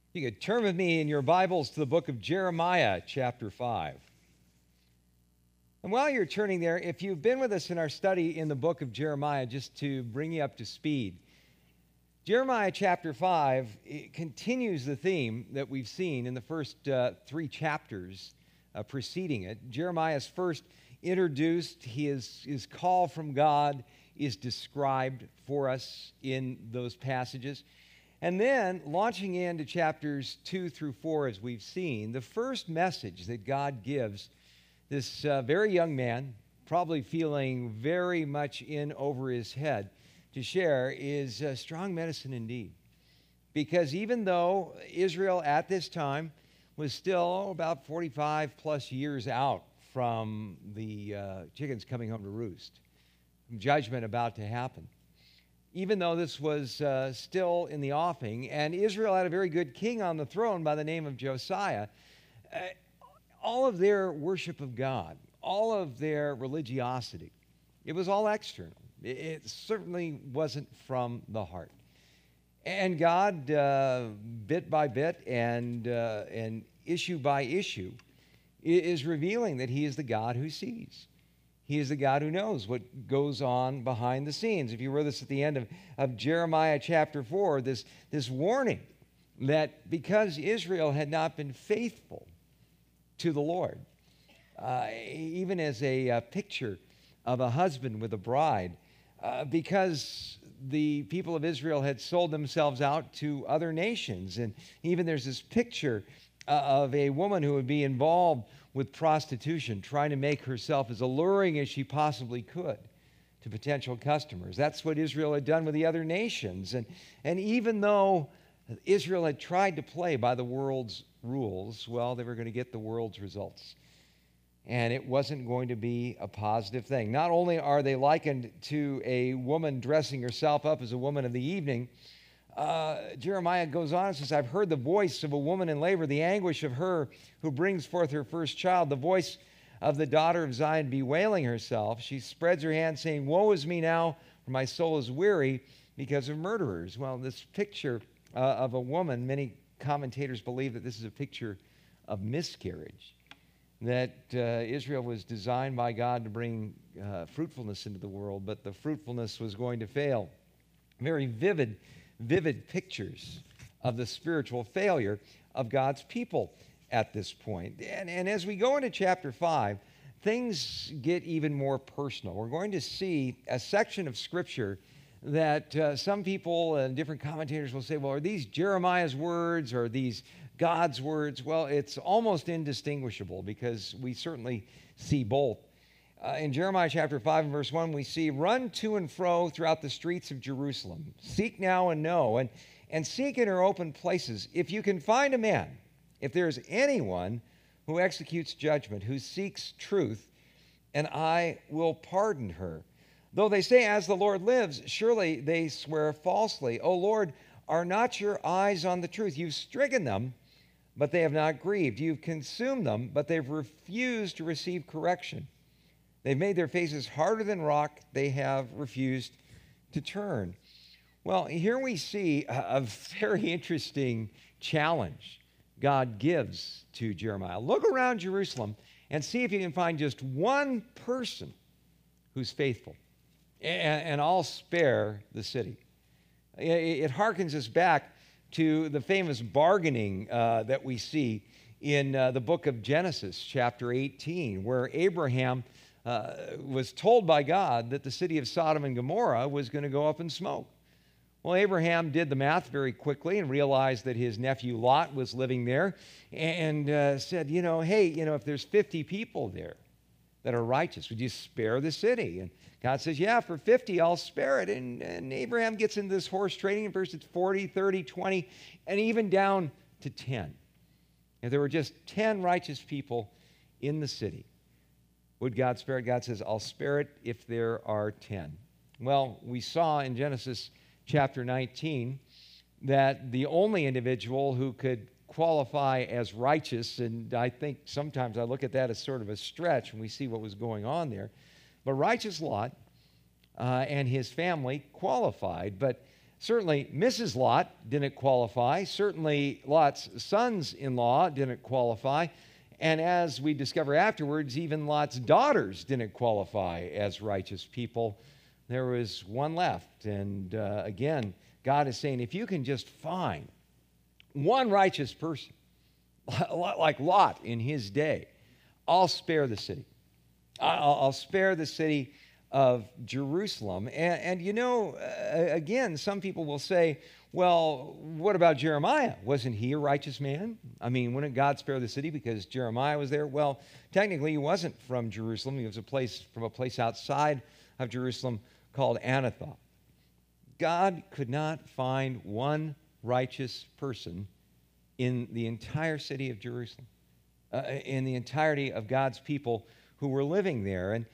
You could turn with me in your Bibles to the book of Jeremiah, chapter 5. And while you're turning there, if you've been with us in our study in the book of Jeremiah, just to bring you up to speed, Jeremiah chapter 5 it continues the theme that we've seen in the first three chapters preceding it. Jeremiah is first introduced. His call from God is described for us in those passages. And then, launching into chapters 2 through 4, as we've seen, the first message that God gives this very young man, probably feeling very much in over his head, to share is strong medicine indeed. Because even though Israel at this time was still about 45 plus years out from the chickens coming home to roost, judgment about to happen, even though this was still in the offing, and Israel had a very good king on the throne by the name of Josiah, all of their worship of God, all of their religiosity, it was all external. It certainly wasn't from the heart. And God, bit by bit and issue by issue, is revealing that He is the God who sees. He is the God who knows what goes on behind the scenes. If you were with us at the end of Jeremiah chapter 4, this warning that because Israel had not been faithful to the Lord, even as a picture of a husband with a bride, because the people of Israel had sold themselves out to other nations. And even there's this picture of a woman who would be involved with prostitution, trying to make herself as alluring as she possibly could to potential customers. That's what Israel had done with the other nations. And even though Israel had tried to play by the world's rules, well, they were going to get the world's results. And it wasn't going to be a positive thing. Not only are they likened to a woman dressing herself up as a woman of the evening, Jeremiah goes on and says, I've heard the voice of a woman in labor, the anguish of her who brings forth her first child, the voice of the daughter of Zion bewailing herself. She spreads her hand saying, woe is me now, for my soul is weary because of murderers. Well, this picture of a woman, many commentators believe that this is a picture of miscarriage, that Israel was designed by God to bring fruitfulness into the world, but the fruitfulness was going to fail. Very vivid pictures of the spiritual failure of God's people at this point. And as we go into chapter 5, things get even more personal. We're going to see a section of Scripture that some people and different commentators will say, well, are these Jeremiah's words or are these God's words? Well, it's almost indistinguishable because we certainly see both. In Jeremiah chapter 5 and verse 1, we see, run to and fro throughout the streets of Jerusalem. Seek now and know, and seek in her open places. If you can find a man, if there is anyone who executes judgment, who seeks truth, and I will pardon her. Though they say, as the Lord lives, surely they swear falsely. O Lord, are not your eyes on the truth? You've stricken them, but they have not grieved. You've consumed them, but they've refused to receive correction. They've made their faces harder than rock. They have refused to turn. Well, here we see a very interesting challenge God gives to Jeremiah. Look around Jerusalem and see if you can find just one person who's faithful, and I'll spare the city. It harkens us back to the famous bargaining that we see in the book of Genesis, chapter 18, where Abraham was told by God that the city of Sodom and Gomorrah was going to go up in smoke. Well, Abraham did the math very quickly and realized that his nephew Lot was living there and said, hey, if there's 50 people there that are righteous, would you spare the city? And God says, yeah, for 50, I'll spare it. And Abraham gets into this horse trading in verses 40, 30, 20, and even down to 10. If there were just 10 righteous people in the city, would God spare it? God says, I'll spare it if there are 10. Well, we saw in Genesis chapter 19 that the only individual who could qualify as righteous, and I think sometimes I look at that as sort of a stretch when we see what was going on there, but righteous Lot and his family qualified, but Certainly, Mrs. Lot didn't qualify. Certainly, Lot's sons-in-law didn't qualify. And as we discover afterwards, even Lot's daughters didn't qualify as righteous people. There was one left. And again, God is saying, if you can just find one righteous person, like Lot in his day, I'll spare the city. I'll spare the city of Jerusalem. And you know, again, some people will say, well, what about Jeremiah? Wasn't he a righteous man? I mean, wouldn't God spare the city because Jeremiah was there? Well, technically, he wasn't from Jerusalem. He was from a place outside of Jerusalem called Anathoth. God could not find one righteous person in the entire city of Jerusalem, in the entirety of God's people who were living there. And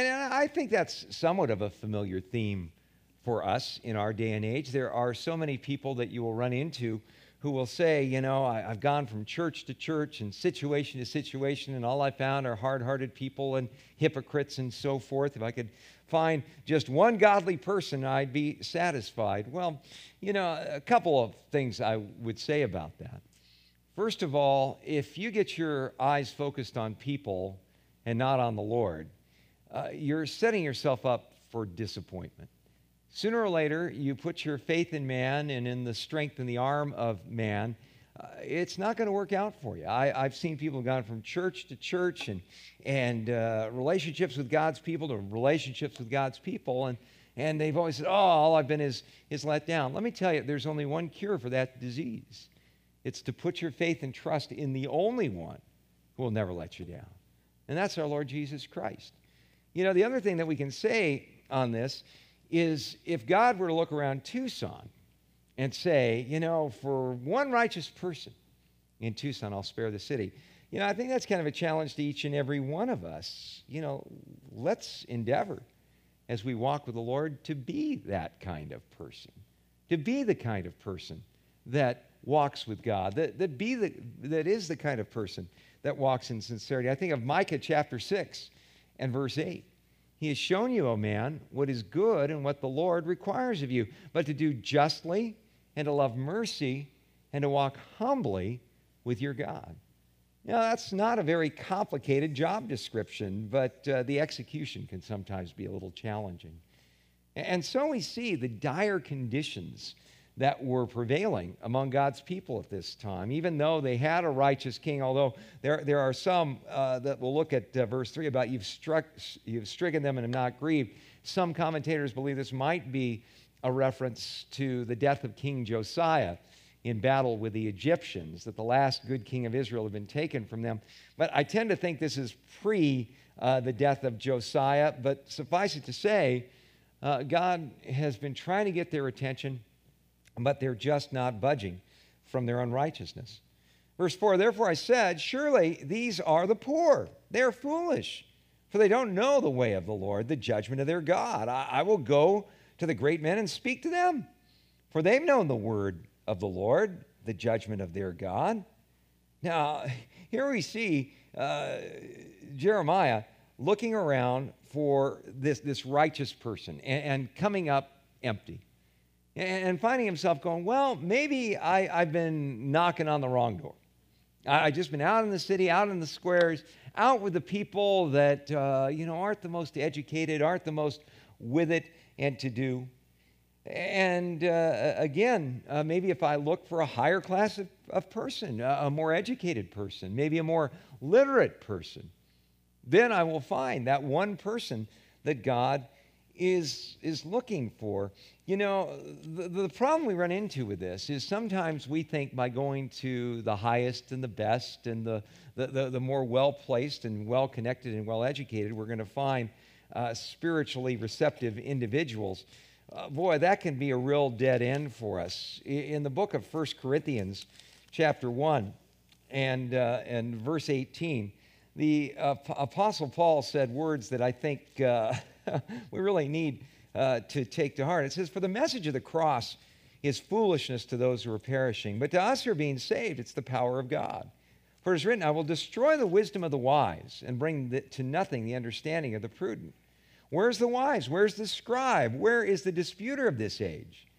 I think that's somewhat of a familiar theme for us in our day and age. There are so many people that you will run into who will say, you know, I've gone from church to church and situation to situation, and all I found are hard-hearted people and hypocrites and so forth. If I could find just one godly person, I'd be satisfied. Well, you know, a couple of things I would say about that. First of all, if you get your eyes focused on people and not on the Lord, you're setting yourself up for disappointment. Sooner or later, you put your faith in man and in the strength and the arm of man, it's not going to work out for you. I've seen people who've gone from church to church and relationships with God's people to relationships with God's people, and they've always said, oh, all I've been is let down. Let me tell you, there's only one cure for that disease. It's to put your faith and trust in the only one who will never let you down, and that's our Lord Jesus Christ. You know, the other thing that we can say on this is if God were to look around Tucson and say, you know, for one righteous person in Tucson, I'll spare the city. You know, I think that's kind of a challenge to each and every one of us. You know, let's endeavor as we walk with the Lord to be that kind of person, to be the kind of person that walks with God, that is the kind of person that walks in sincerity. I think of Micah chapter 6 and verse 8. He has shown you, O man, what is good and what the Lord requires of you, but to do justly and to love mercy and to walk humbly with your God. Now, that's not a very complicated job description, but the execution can sometimes be a little challenging. And so we see the dire conditions that were prevailing among God's people at this time, even though they had a righteous king, although there are some that will look at verse 3 about you've stricken them and have not grieved. Some commentators believe this might be a reference to the death of King Josiah in battle with the Egyptians, that the last good king of Israel had been taken from them. But I tend to think this is pre the death of Josiah, but suffice it to say, God has been trying to get their attention, but they're just not budging from their unrighteousness. Verse 4, therefore I said, surely these are the poor. They are foolish, for they don't know the way of the Lord, the judgment of their God. I will go to the great men and speak to them, for they've known the word of the Lord, the judgment of their God. Now, here we see Jeremiah looking around for this righteous person and coming up empty. And finding himself going, well, maybe I've been knocking on the wrong door. I've just been out in the city, out in the squares, out with the people that, aren't the most educated, aren't the most with it and to do. And again, maybe if I look for a higher class of person, a more educated person, maybe a more literate person, then I will find that one person that God is looking for. You know, the problem we run into with this is sometimes we think by going to the highest and the best and the more well-placed and well-connected and well-educated, we're going to find spiritually receptive individuals. Boy, that can be a real dead end for us. In the book of 1 Corinthians, chapter 1 and verse 18, the Apostle Paul said words that I think we really need to take to heart. It says, for the message of the cross is foolishness to those who are perishing, but to us who are being saved, it's the power of God. For it is written, I will destroy the wisdom of the wise and bring to nothing the understanding of the prudent. Where's the wise? Where's the scribe? Where is the disputer of this age?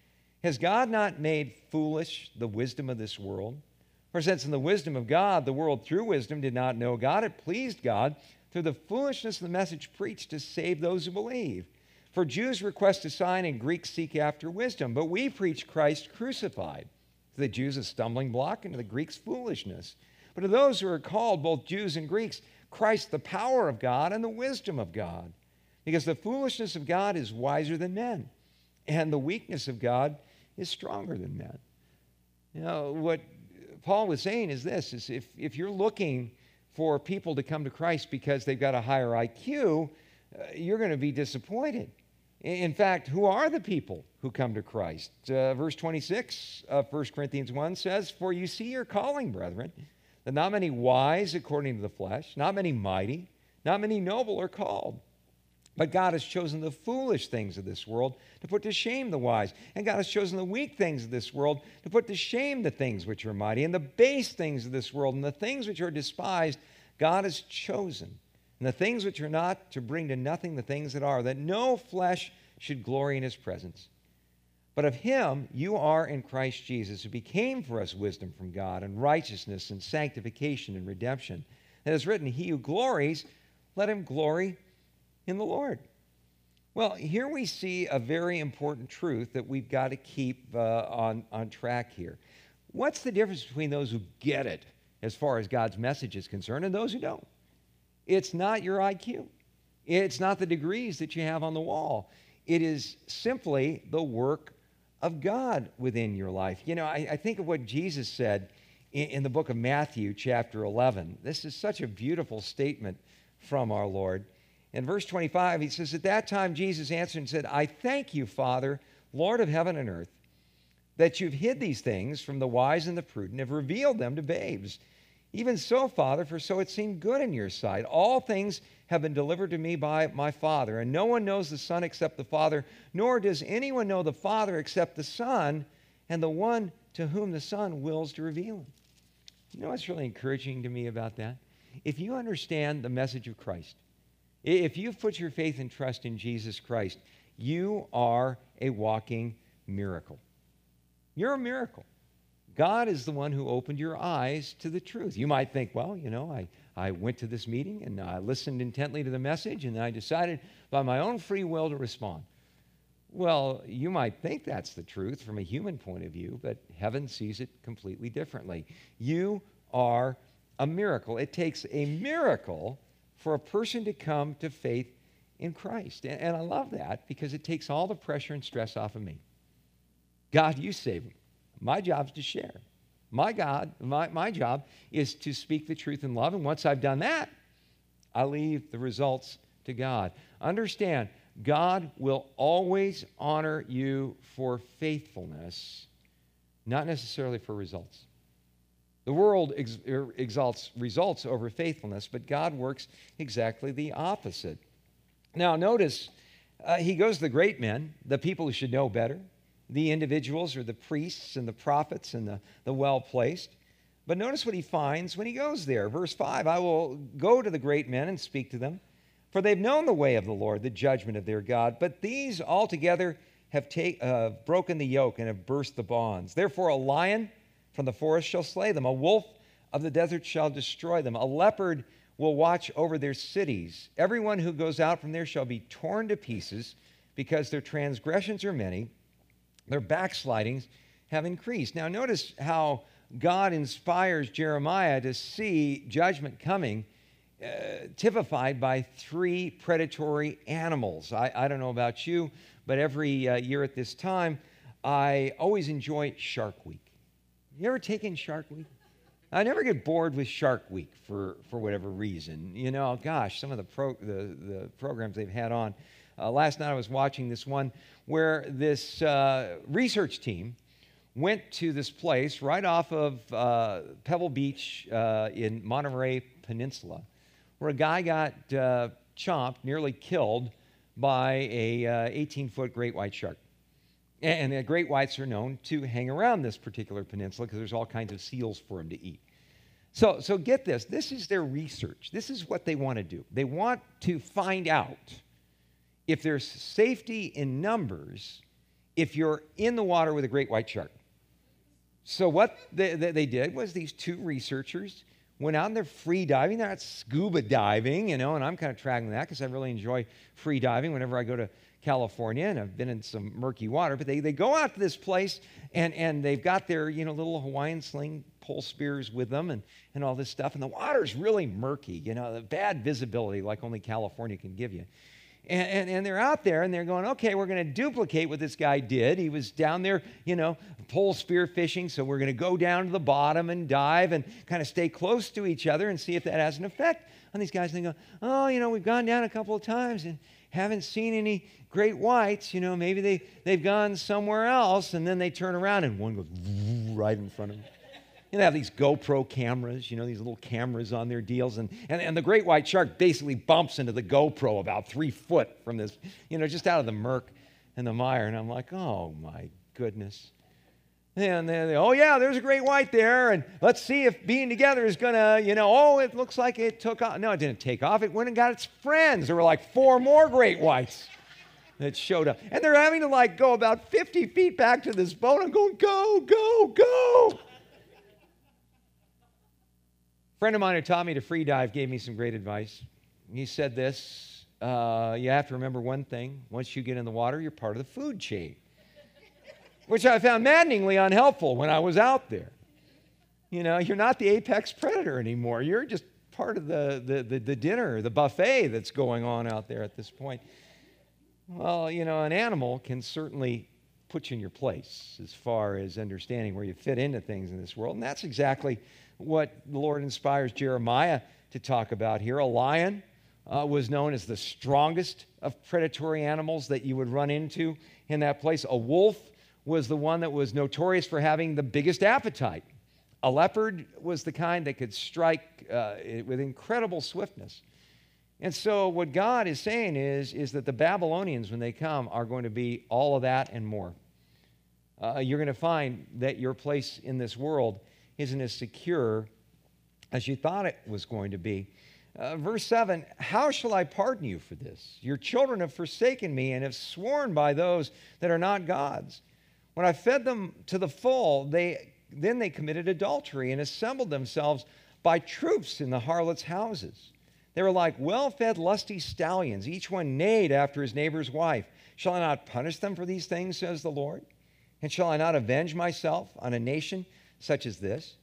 Has God not made foolish the wisdom of this world? For since in the wisdom of God, the world through wisdom did not know God, it pleased God through the foolishness of the message preached to save those who believe. For Jews request a sign and Greeks seek after wisdom, but we preach Christ crucified. To the Jews a stumbling block, and to the Greeks foolishness. But to those who are called, both Jews and Greeks, Christ the power of God and the wisdom of God. Because the foolishness of God is wiser than men, and the weakness of God is stronger than men. You know, what Paul was saying is this, is if you're looking for people to come to Christ because they've got a higher IQ, you're going to be disappointed. In fact, who are the people who come to Christ? Verse 26 of 1 Corinthians 1 says, "For you see your calling, brethren, that not many wise according to the flesh, not many mighty, not many noble are called. But God has chosen the foolish things of this world to put to shame the wise. And God has chosen the weak things of this world to put to shame the things which are mighty. And the base things of this world and the things which are despised, God has chosen. And the things which are not, to bring to nothing the things that are, that no flesh should glory in his presence. But of him you are in Christ Jesus, who became for us wisdom from God, and righteousness and sanctification and redemption. And it is written, he who glories, let him glory in the Lord." Well, here we see a very important truth that we've got to keep on track here. What's the difference between those who get it as far as God's message is concerned and those who don't? It's not your IQ. It's not the degrees that you have on the wall. It is simply the work of God within your life. You know, I think of what Jesus said in the book of Matthew, chapter 11. This is such a beautiful statement from our Lord. In verse 25, he says, "At that time Jesus answered and said, I thank you, Father, Lord of heaven and earth, that you've hid these things from the wise and the prudent, have revealed them to babes. Even so, Father, for so it seemed good in your sight. All things have been delivered to me by my Father, and no one knows the Son except the Father, nor does anyone know the Father except the Son, and the one to whom the Son wills to reveal him." You know what's really encouraging to me about that? If you understand the message of Christ, if you've put your faith and trust in Jesus Christ, you are a walking miracle. You're a miracle. God is the one who opened your eyes to the truth. You might think, well, you know, I went to this meeting and I listened intently to the message and I decided by my own free will to respond. Well, you might think that's the truth from a human point of view, but heaven sees it completely differently. You are a miracle. It takes a miracle for a person to come to faith in Christ. And I love that because it takes all the pressure and stress off of me. God, you save me. My job's to share. My job is to speak the truth in love. And once I've done that, I leave the results to God. Understand, God will always honor you for faithfulness, not necessarily for results. The world exalts results over faithfulness, but God works exactly the opposite. Now, notice he goes to the great men, the people who should know better. The individuals are the priests and the prophets and the well-placed. But notice what he finds when he goes there. Verse 5, "I will go to the great men and speak to them, for they've known the way of the Lord, the judgment of their God. But these altogether have broken the yoke and have burst the bonds. Therefore a lion from the forest shall slay them. A wolf of the desert shall destroy them. A leopard will watch over their cities. Everyone who goes out from there shall be torn to pieces, because their transgressions are many. Their backslidings have increased." Now notice how God inspires Jeremiah to see judgment coming, typified by three predatory animals. I don't know about you, but every year at this time, I always enjoy Shark Week. You ever taken Shark Week? I never get bored with Shark Week for whatever reason. You know, gosh, some of the programs they've had on. Last night I was watching this one where this research team went to this place right off of Pebble Beach in Monterey Peninsula, where a guy got chomped, nearly killed by a 18-foot great white shark. And the great whites are known to hang around this particular peninsula because there's all kinds of seals for them to eat. So get this. This is their research. This is what they want to do. They want to find out if there's safety in numbers if you're in the water with a great white shark. So what they did was these two researchers went out and they're free diving. They're not scuba diving, and I'm kind of tracking that because I really enjoy free diving whenever I go to California, and I've been in some murky water. But they go out to this place, and they've got their little Hawaiian sling pole spears with them and all this stuff. And the water's really murky, the bad visibility like only California can give you. And they're out there, and they're going, okay, we're going to duplicate what this guy did. He was down there, pole spear fishing, so we're going to go down to the bottom and dive and kind of stay close to each other and see if that has an effect on these guys. And they go, oh, we've gone down a couple of times and haven't seen any great whites. Maybe they've gone somewhere else. And then they turn around, and one goes right in front of them. They have these GoPro cameras, these little cameras on their deals. And the great white shark basically bumps into the GoPro about 3 foot from this, just out of the murk and the mire. And I'm like, oh, my goodness. And they, oh, yeah, there's a great white there. And let's see if being together is going to, it looks like it took off. No, it didn't take off. It went and got its friends. There were like 4 more great whites that showed up. And they're having to go about 50 feet back to this boat. I'm going, go, go, go. A friend of mine who taught me to free dive gave me some great advice. He said this, you have to remember one thing. Once you get in the water, you're part of the food chain, which I found maddeningly unhelpful when I was out there. You're not the apex predator anymore. You're just part of the dinner, the buffet that's going on out there at this point. Well, an animal can certainly put you in your place as far as understanding where you fit into things in this world. And that's exactly what the Lord inspires Jeremiah to talk about here. A lion was known as the strongest of predatory animals that you would run into in that place. A wolf was the one that was notorious for having the biggest appetite. A leopard was the kind that could strike with incredible swiftness. And so what God is saying is that the Babylonians, when they come, are going to be all of that and more. You're going to find that your place in this world isn't as secure as you thought it was going to be. Verse 7, how shall I pardon you for this? Your children have forsaken me and have sworn by those that are not gods. When I fed them to the full, then they committed adultery and assembled themselves by troops in the harlots' houses. They were like well-fed, lusty stallions. Each one neighed after his neighbor's wife. Shall I not punish them for these things, says the Lord? And shall I not avenge myself on a nation such as this?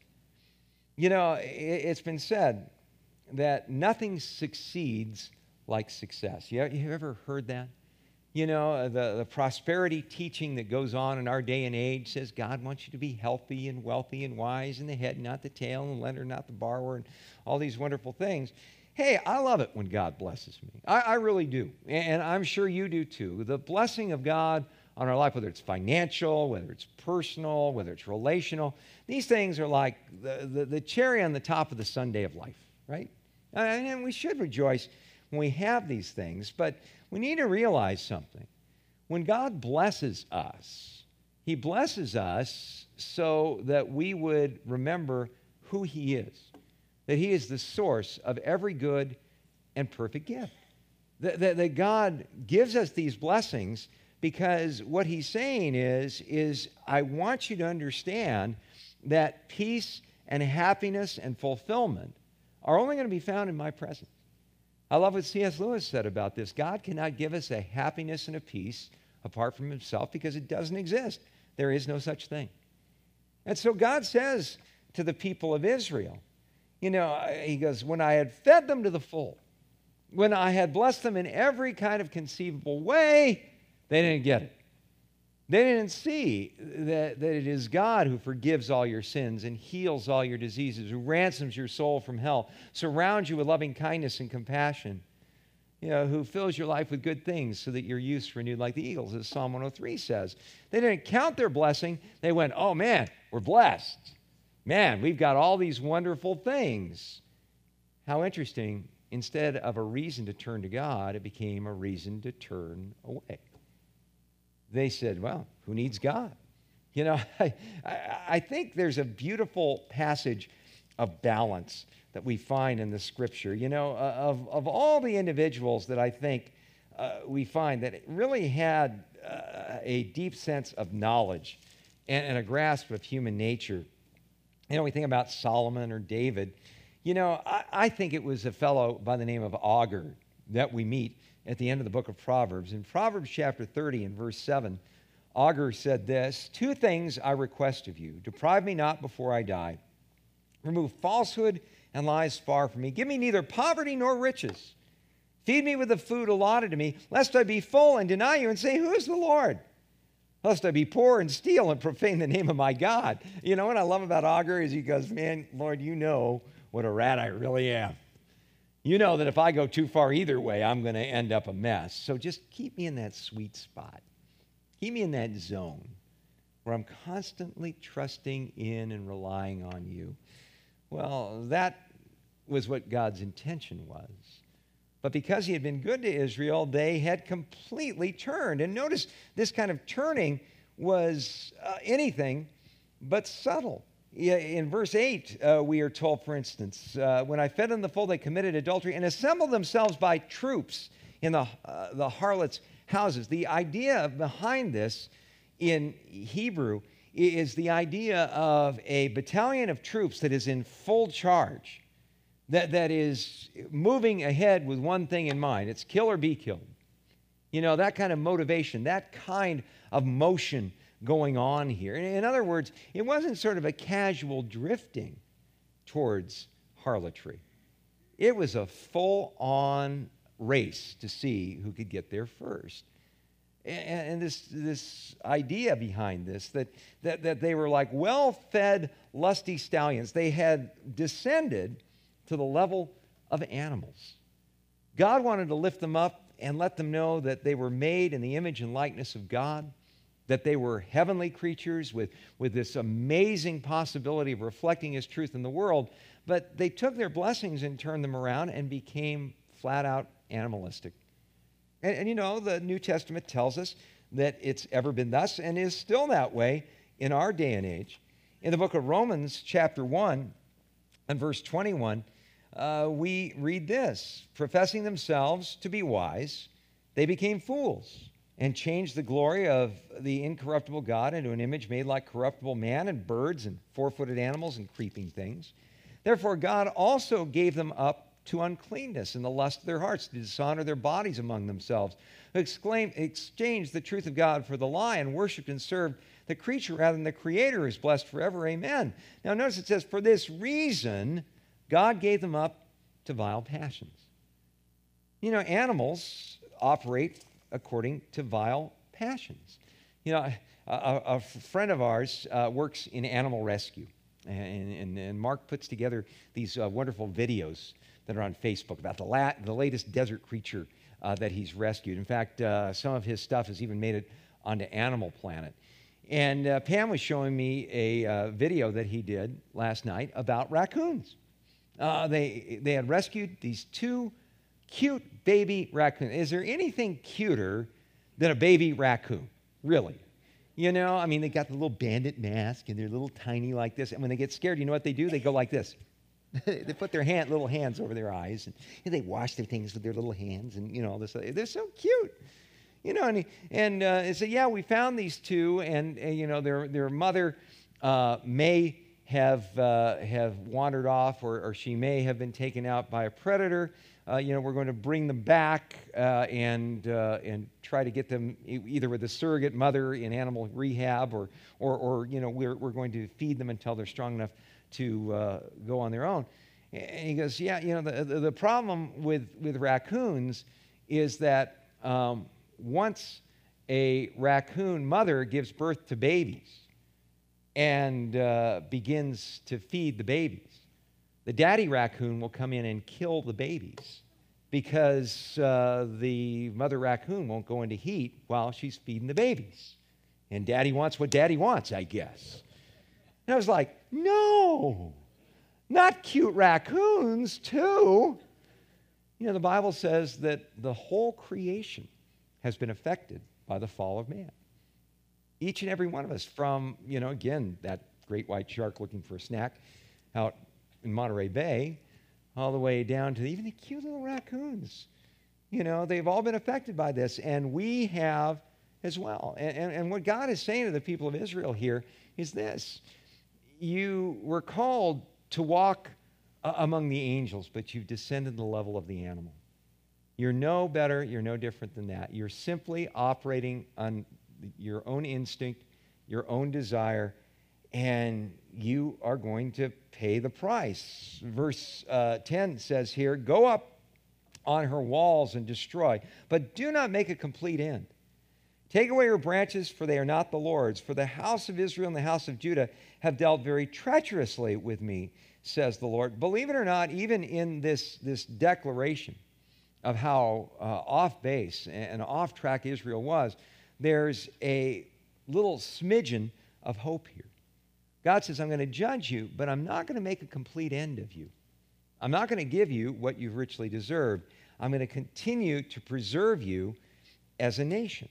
It's been said that nothing succeeds like success. You ever heard that? The prosperity teaching that goes on in our day and age says God wants you to be healthy and wealthy and wise, and the head, not the tail, and the lender, not the borrower, and all these wonderful things. Hey, I love it when God blesses me. I really do. And I'm sure you do too. The blessing of God on our life, whether it's financial, whether it's personal, whether it's relational, these things are like the cherry on the top of the sundae of life, right? And we should rejoice when we have these things, but we need to realize something. When God blesses us, He blesses us so that we would remember who He is, that He is the source of every good and perfect gift. That God gives us these blessings because what He's saying is I want you to understand that peace and happiness and fulfillment are only going to be found in my presence. I love what C.S. Lewis said about this. God cannot give us a happiness and a peace apart from Himself because it doesn't exist. There is no such thing. And so God says to the people of Israel, He goes, when I had fed them to the full, when I had blessed them in every kind of conceivable way, they didn't get it. They didn't see that it is God who forgives all your sins and heals all your diseases, who ransoms your soul from hell, surrounds you with loving kindness and compassion, who fills your life with good things so that your youth's renewed like the eagles, as Psalm 103 says. They didn't count their blessing. They went, oh, man, we're blessed. Man, we've got all these wonderful things. How interesting. Instead of a reason to turn to God, it became a reason to turn away. They said, well, who needs God? I think there's a beautiful passage of balance that we find in the Scripture. Of all the individuals that I think we find that it really had a deep sense of knowledge and a grasp of human nature. We think about Solomon or David. I think it was a fellow by the name of Agur that we meet at the end of the book of Proverbs. In Proverbs chapter 30 and verse 7, Agur said this, "Two things I request of you. Deprive me not before I die. Remove falsehood and lies far from me. Give me neither poverty nor riches. Feed me with the food allotted to me, lest I be full and deny you and say, 'Who is the Lord?' Lest I be poor and steal and profane the name of my God." What I love about Agur is he goes, "Man, Lord, you know what a rat I really am. You know that if I go too far either way, I'm going to end up a mess. So just keep me in that sweet spot. Keep me in that zone where I'm constantly trusting in and relying on you." Well, that was what God's intention was. But because he had been good to Israel, they had completely turned. And notice this kind of turning was anything but subtle. In verse 8, we are told, for instance, "When I fed in the fold, they committed adultery and assembled themselves by troops in the harlots' houses." The idea behind this in Hebrew is the idea of a battalion of troops that is in full charge, that is moving ahead with one thing in mind. It's kill or be killed. That kind of motivation, that kind of motion going on here. In other words, it wasn't sort of a casual drifting towards harlotry. It was a full-on race to see who could get there first. And this idea behind this, that they were like well-fed, lusty stallions. They had descended to the level of animals. God wanted to lift them up and let them know that they were made in the image and likeness of God, that they were heavenly creatures with this amazing possibility of reflecting his truth in the world. But they took their blessings and turned them around and became flat-out animalistic. And the New Testament tells us that it's ever been thus and is still that way in our day and age. In the book of Romans, chapter 1 and verse 21, we read this: "Professing themselves to be wise, they became fools and changed the glory of the incorruptible God into an image made like corruptible man and birds and four-footed animals and creeping things. Therefore God also gave them up to uncleanness in the lust of their hearts, to dishonor their bodies among themselves, exchanged the truth of God for the lie, and worshipped and served the creature rather than the Creator, who is blessed forever. Amen." Now notice it says, "For this reason God gave them up to vile passions." Animals operate according to vile passions. A friend of ours works in animal rescue, and Mark puts together these wonderful videos that are on Facebook about the latest desert creature that he's rescued. In fact, some of his stuff has even made it onto Animal Planet. And Pam was showing me a video that he did last night about raccoons. They had rescued these two cute baby raccoons. Is there anything cuter than a baby raccoon? Really? They got the little bandit mask and they're little tiny like this. And when they get scared, you know what they do? They go like this. They put their little hands over their eyes and they wash their things with their little hands and all this. They're so cute. And they said, "Yeah, we found these two, and their mother may have wandered off, or she may have been taken out by a predator. We're going to bring them back and try to get them either with a surrogate mother in animal rehab, or we're going to feed them until they're strong enough to go on their own." And he goes, "Yeah, the problem with raccoons is that once a raccoon mother gives birth to babies and begins to feed the babies, the daddy raccoon will come in and kill the babies because the mother raccoon won't go into heat while she's feeding the babies. And daddy wants what daddy wants, I guess." And I was like, no, not cute raccoons, too. The Bible says that the whole creation has been affected by the fall of man. Each and every one of us, from, again, that great white shark looking for a snack out in Monterey Bay, all the way down to even the cute little raccoons They've all been affected by this, and we have as well. And what God is saying to the people of Israel here is this. You were called to walk among the angels, but you've descended to the level of the animal. You're no better, you're no different than that. You're simply operating on your own instinct, your own desire, and you are going to pay the price. Verse 10 says here, go up on her walls and destroy, but do not make a complete end. Take away her branches, for they are not the Lord's. For the house of Israel and the house of Judah have dealt very treacherously with me, says the Lord. Believe it or not, even in this declaration of how off base and off track Israel was, there's a little smidgen of hope here. God says, I'm going to judge you, but I'm not going to make a complete end of you. I'm not going to give you what you've richly deserved. I'm going to continue to preserve you as a nation.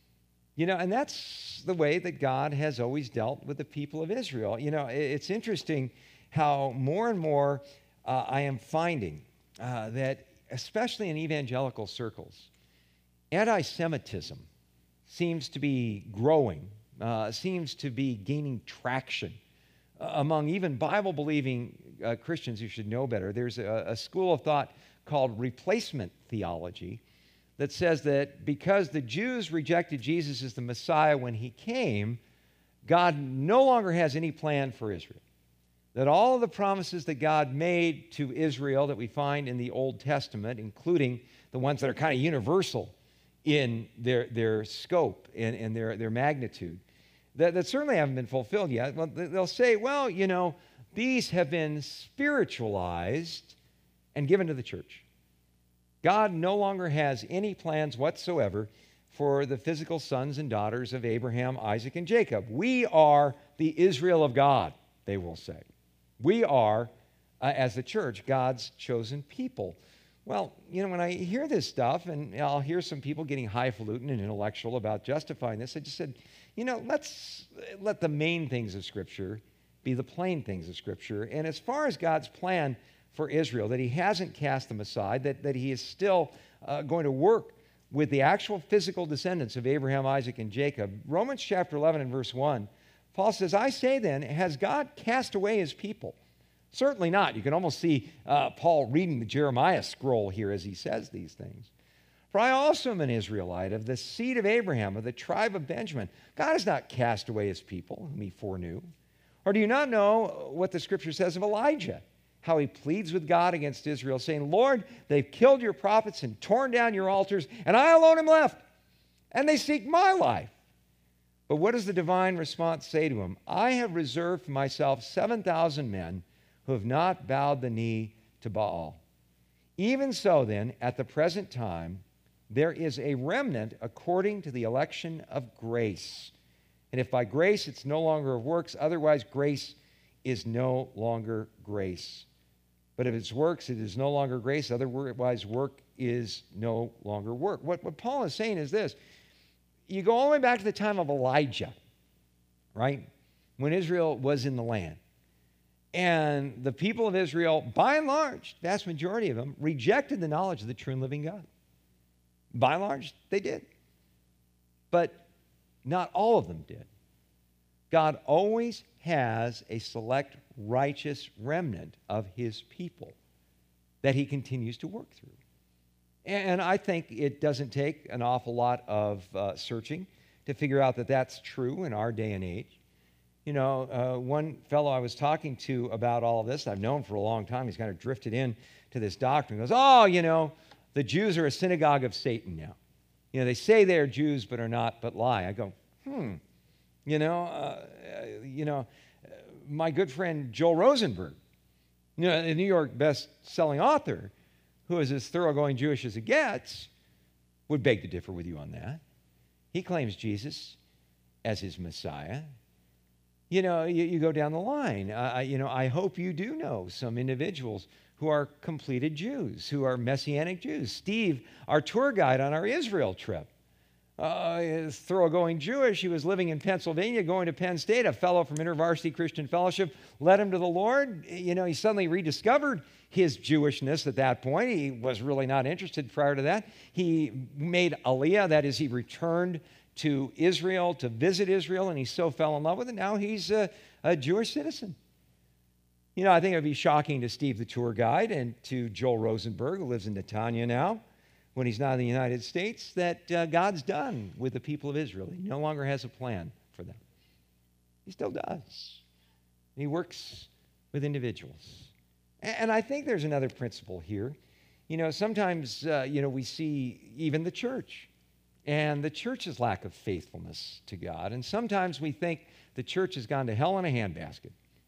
And that's the way that God has always dealt with the people of Israel. It's interesting how more and more I am finding that, especially in evangelical circles, anti-Semitism seems to be growing, seems to be gaining traction among even Bible-believing Christians who should know better. There's a school of thought called replacement theology that says that because the Jews rejected Jesus as the Messiah when he came, God no longer has any plan for Israel. That all of the promises that God made to Israel that we find in the Old Testament, including the ones that are kind of universal in their scope and their magnitude, that certainly haven't been fulfilled yet. Well, they'll say, well, these have been spiritualized and given to the church. God no longer has any plans whatsoever for the physical sons and daughters of Abraham, Isaac, and Jacob. We are the Israel of God, they will say. We are, as the church, God's chosen people. Well, when I hear this stuff, and I'll hear some people getting highfalutin and intellectual about justifying this, I just said, let's let the main things of Scripture be the plain things of Scripture. And as far as God's plan for Israel, that he hasn't cast them aside, that he is still going to work with the actual physical descendants of Abraham, Isaac, and Jacob. Romans chapter 11 and verse 1, Paul says, I say then, has God cast away his people? Certainly not. You can almost see Paul reading the Jeremiah scroll here as he says these things. For I also am an Israelite of the seed of Abraham, of the tribe of Benjamin. God has not cast away his people, whom he foreknew. Or do you not know what the Scripture says of Elijah? How he pleads with God against Israel, saying, Lord, they've killed your prophets and torn down your altars, and I alone am left, and they seek my life. But what does the divine response say to him? I have reserved for myself 7,000 men who have not bowed the knee to Baal. Even so, then, at the present time, there is a remnant according to the election of grace. And if by grace it's no longer of works, otherwise grace is no longer grace. But if it's works, it is no longer grace, otherwise work is no longer work. What Paul is saying is this. You go all the way back to the time of Elijah, right? When Israel was in the land. And the people of Israel, by and large, vast majority of them, rejected the knowledge of the true and living God. By and large, they did. But not all of them did. God always has a select righteous remnant of his people that he continues to work through. And I think it doesn't take an awful lot of searching to figure out that that's true in our day and age. One fellow I was talking to about all of this, I've known for a long time, he's kind of drifted in to this doctrine. He goes, the Jews are a synagogue of Satan now. They say they're Jews but are not, but lie. I go, my good friend Joel Rosenberg, a New York best-selling author, who is as thoroughgoing Jewish as it gets, would beg to differ with you on that. He claims Jesus as his Messiah. You go down the line. I hope you do know some individuals who are completed Jews, who are Messianic Jews. Steve, our tour guide on our Israel trip, is thoroughgoing Jewish. He was living in Pennsylvania, going to Penn State. A fellow from InterVarsity Christian Fellowship led him to the Lord. He suddenly rediscovered his Jewishness at that point. He was really not interested prior to that. He made Aliyah, that is, he returned to Israel to visit Israel, and he so fell in love with it. Now he's a Jewish citizen. I think it would be shocking to Steve, the tour guide, and to Joel Rosenberg, who lives in Netanya now, when he's not in the United States, that God's done with the people of Israel. He no longer has a plan for them. He still does. He works with individuals. And I think there's another principle here. Sometimes, we see even the church and the church's lack of faithfulness to God. And sometimes we think the church has gone to hell in a handbasket.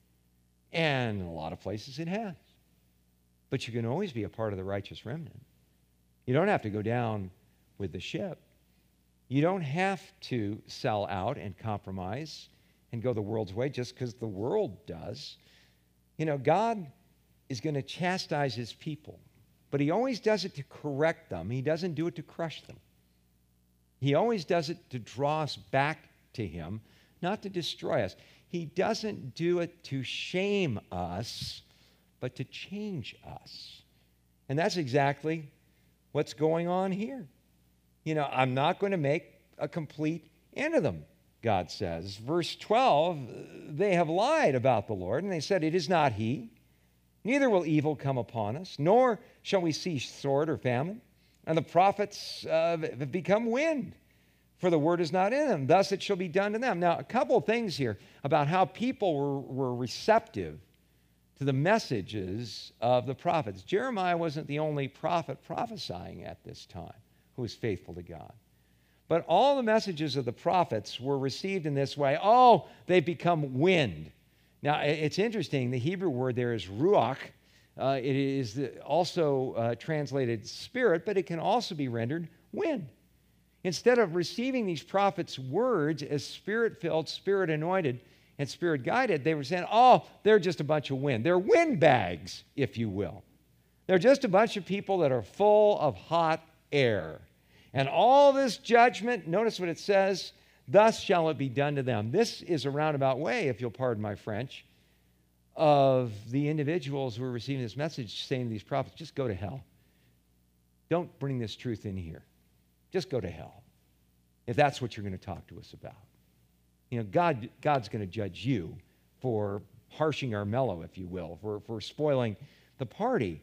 And in a lot of places it has. But you can always be a part of the righteous remnant. You don't have to go down with the ship. You don't have to sell out and compromise and go the world's way just because the world does. God is going to chastise his people, but he always does it to correct them. He doesn't do it to crush them. He always does it to draw us back to him, not to destroy us. He doesn't do it to shame us, but to change us. And that's exactly what's going on here. I'm not going to make a complete end of them, God says. Verse 12, they have lied about the Lord, and they said, it is not he. Neither will evil come upon us, nor shall we see sword or famine. And the prophets have become wind, for the word is not in them. Thus it shall be done to them. Now, a couple of things here about how people were receptive to the messages of the prophets. Jeremiah wasn't the only prophet prophesying at this time who was faithful to God. But all the messages of the prophets were received in this way. Oh, they've become wind. Now, it's interesting. The Hebrew word there is ruach. It is also translated spirit, but it can also be rendered wind. Instead of receiving these prophets' words as spirit-filled, spirit-anointed, and spirit-guided, they were saying, oh, they're just a bunch of wind. They're windbags, if you will. They're just a bunch of people that are full of hot air. And all this judgment, notice what it says, thus shall it be done to them. This is a roundabout way, if you'll pardon my French, of the individuals who are receiving this message saying to these prophets, just go to hell. Don't bring this truth in here. Just go to hell, if that's what you're going to talk to us about. God's going to judge you for harshing our mellow, if you will, for spoiling the party,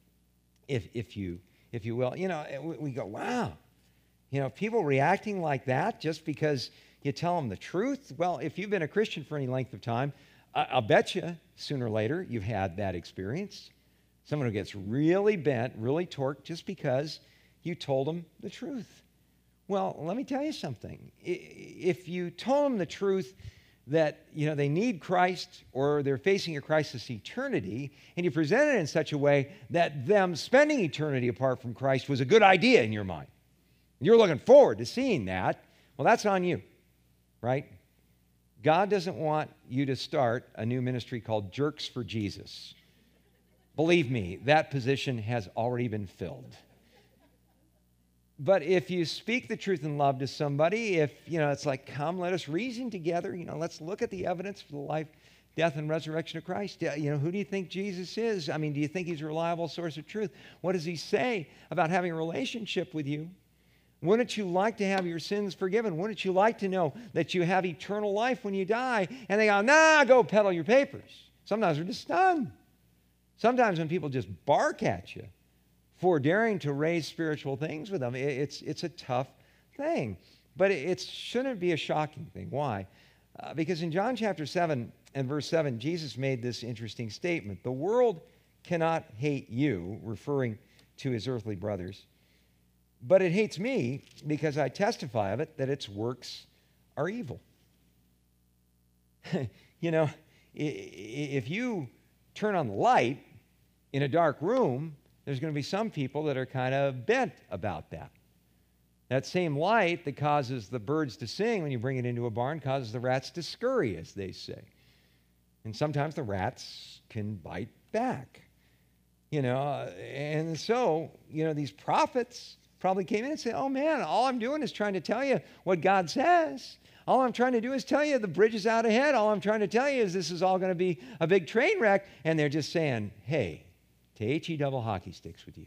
if you will. We go, wow. People reacting like that just because you tell them the truth. Well, if you've been a Christian for any length of time, I'll bet you sooner or later you've had that experience. Someone who gets really bent, really torqued just because you told them the truth. Well, let me tell you something. If you told them the truth that, they need Christ or they're facing a crisis eternity, and you present it in such a way that them spending eternity apart from Christ was a good idea in your mind, you're looking forward to seeing that, well, that's on you, right? God doesn't want you to start a new ministry called Jerks for Jesus. Believe me, that position has already been filled. But if you speak the truth in love to somebody, if, it's like, come, let us reason together, let's look at the evidence for the life, death, and resurrection of Christ. Who do you think Jesus is? I mean, do you think he's a reliable source of truth? What does he say about having a relationship with you? Wouldn't you like to have your sins forgiven? Wouldn't you like to know that you have eternal life when you die? And they go, nah, go peddle your papers. Sometimes they're just stunned. Sometimes when people just bark at you for daring to raise spiritual things with them, it's a tough thing. But it shouldn't be a shocking thing. Why? Because in John chapter 7 and verse 7, Jesus made this interesting statement. The world cannot hate you, referring to his earthly brothers, but it hates me because I testify of it that its works are evil. If you turn on the light in a dark room, there's going to be some people that are kind of bent about that. That same light that causes the birds to sing when you bring it into a barn causes the rats to scurry, as they say. And sometimes the rats can bite back. And so, these prophets probably came in and said, oh man, all I'm doing is trying to tell you what God says. All I'm trying to do is tell you the bridge is out ahead. All I'm trying to tell you is this is all going to be a big train wreck. And they're just saying, hey, to HE double hockey sticks with you.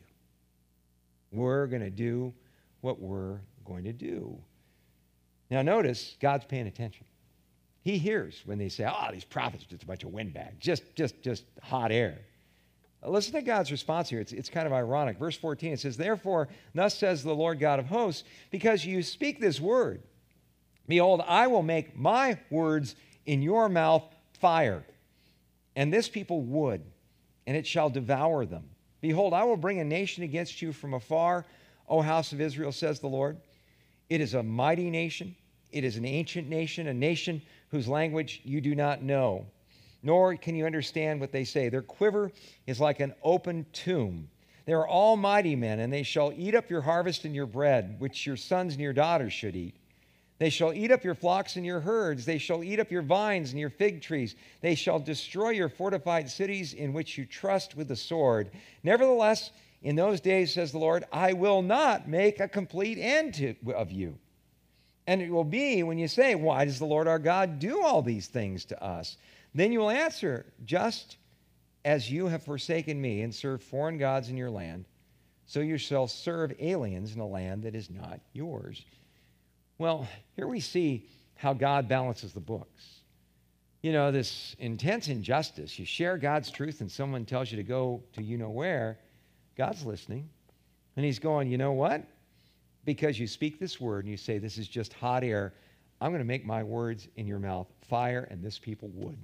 We're going to do what we're going to do. Now notice, God's paying attention. He hears when they say, oh, these prophets are just a bunch of windbags, just hot air. Listen to God's response here. It's kind of ironic. Verse 14, it says, therefore, thus says the Lord God of hosts, because you speak this word, behold, I will make my words in your mouth fire, and this people wood, and it shall devour them. Behold, I will bring a nation against you from afar, O house of Israel, says the Lord. It is a mighty nation. It is an ancient nation, a nation whose language you do not know, nor can you understand what they say. Their quiver is like an open tomb. They are all mighty men, and they shall eat up your harvest and your bread, which your sons and your daughters should eat. They shall eat up your flocks and your herds. They shall eat up your vines and your fig trees. They shall destroy your fortified cities in which you trust with the sword. Nevertheless, in those days, says the Lord, I will not make a complete end of you. And it will be when you say, why does the Lord our God do all these things to us? Then you will answer, just as you have forsaken me and served foreign gods in your land, so you shall serve aliens in a land that is not yours. Well, here we see how God balances the books. You know, this intense injustice. You share God's truth and someone tells you to go to you know where. God's listening. And he's going, you know what? Because you speak this word and you say, this is just hot air, I'm going to make my words in your mouth fire, and this people would.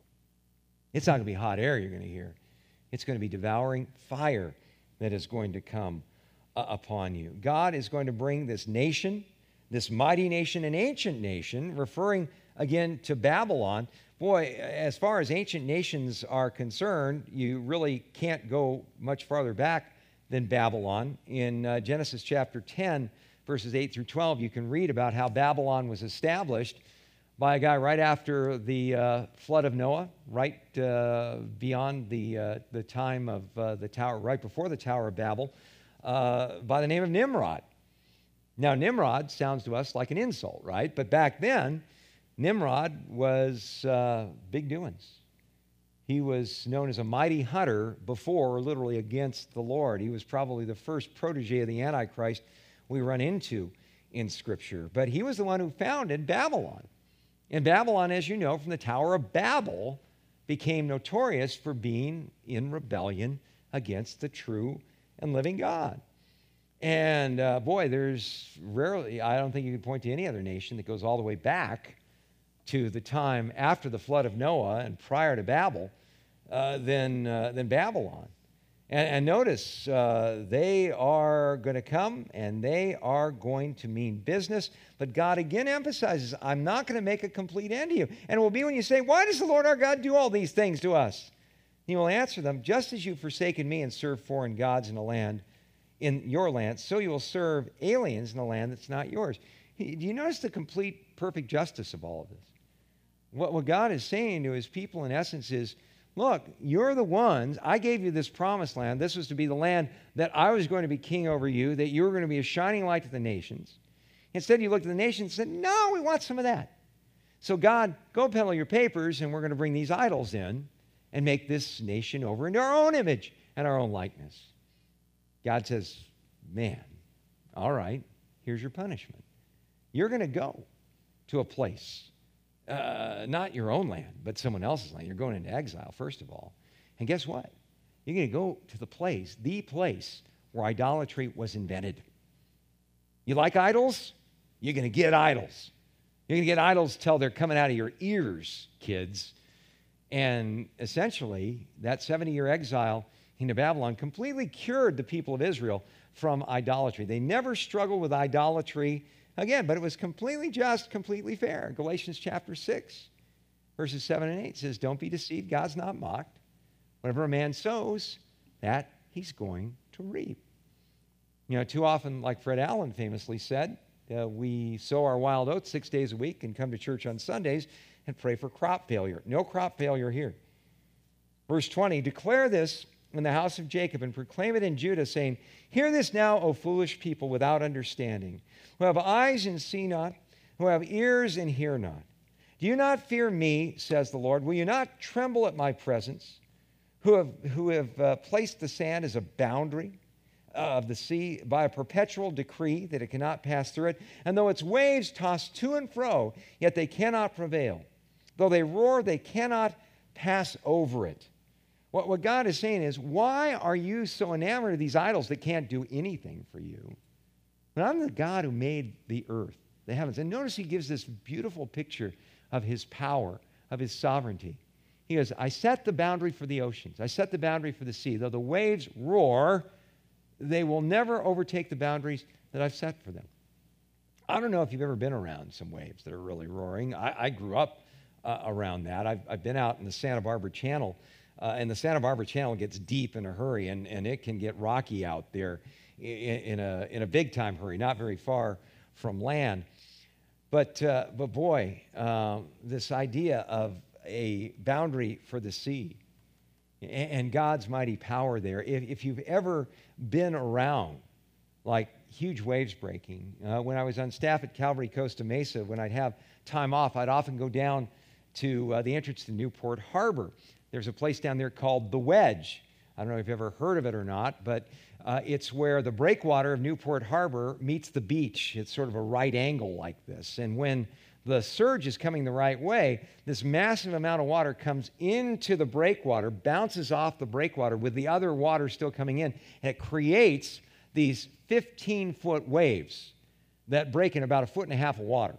It's not going to be hot air you're going to hear. It's going to be devouring fire that is going to come upon you. God is going to bring this nation, this mighty nation, an ancient nation, referring again to Babylon. Boy, as far as ancient nations are concerned, you really can't go much farther back than Babylon. In Genesis chapter 10, verses 8 through 12, you can read about how Babylon was established by a guy right after the flood of Noah, right beyond the time of the tower, right before the Tower of Babel, by the name of Nimrod. Now, Nimrod sounds to us like an insult, right? But back then, Nimrod was big doings. He was known as a mighty hunter before, literally against the Lord. He was probably the first protege of the Antichrist we run into in Scripture. But he was the one who founded Babylon. And Babylon, as you know, from the Tower of Babel, became notorious for being in rebellion against the true and living God. And boy, there's rarely, I don't think you can point to any other nation that goes all the way back to the time after the flood of Noah and prior to Babel than Babylon. And notice, they are going to come and they are going to mean business. But God again emphasizes, I'm not going to make a complete end to you. And it will be when you say, why does the Lord our God do all these things to us? He will answer them, just as you've forsaken me and served foreign gods in a land, in your land, so you will serve aliens in a land that's not yours. Do you notice the complete, perfect justice of all of this? What God is saying to his people, in essence, is, look, you're the ones, I gave you this promised land. This was to be the land that I was going to be king over you, that you were going to be a shining light to the nations. Instead, you looked at the nations and said, no, we want some of that. So God, go peddle your papers, and we're going to bring these idols in and make this nation over into our own image and our own likeness. God says, man, all right, here's your punishment. You're going to go to a place, not your own land, but someone else's land. You're going into exile, first of all. And guess what? You're going to go to the place where idolatry was invented. You like idols? You're going to get idols. You're going to get idols till they're coming out of your ears, kids. And essentially, that 70-year exile into Babylon completely cured the people of Israel from idolatry. They never struggled with idolatry again, but it was completely just, completely fair. Galatians chapter 6, verses 7 and 8 says, don't be deceived, God's not mocked. Whatever a man sows, that he's going to reap. You know, too often, like Fred Allen famously said, we sow our wild oats 6 days a week and come to church on Sundays and pray for crop failure. No crop failure here. Verse 20, declare this in the house of Jacob and proclaim it in Judah, saying, Hear this now, O foolish people without understanding, who have eyes and see not, who have ears and hear not. Do you not fear me, says the Lord? Will you not tremble at my presence, who have placed the sand as a boundary of the sea by a perpetual decree that it cannot pass through it? And though its waves toss to and fro, yet they cannot prevail. Though they roar, they cannot pass over it. What God is saying is, why are you so enamored of these idols that can't do anything for you? But I'm the God who made the earth, the heavens. And notice he gives this beautiful picture of his power, of his sovereignty. He goes, I set the boundary for the oceans. I set the boundary for the sea. Though the waves roar, they will never overtake the boundaries that I've set for them. I don't know if you've ever been around some waves that are really roaring. I grew up around that. I've been out in the Santa Barbara Channel, and the Santa Barbara Channel gets deep in a hurry, and it can get rocky out there in a big-time hurry, not very far from land. But boy, this idea of a boundary for the sea and God's mighty power there. If you've ever been around, like huge waves breaking, when I was on staff at Calvary Costa Mesa, when I'd have time off, I'd often go down to the entrance to Newport Harbor. There's a place down there called The Wedge. I don't know if you've ever heard of it or not, but it's where the breakwater of Newport Harbor meets the beach. It's sort of a right angle like this. And when the surge is coming the right way, this massive amount of water comes into the breakwater, bounces off the breakwater with the other water still coming in, and it creates these 15-foot waves that break in about 1.5 feet of water.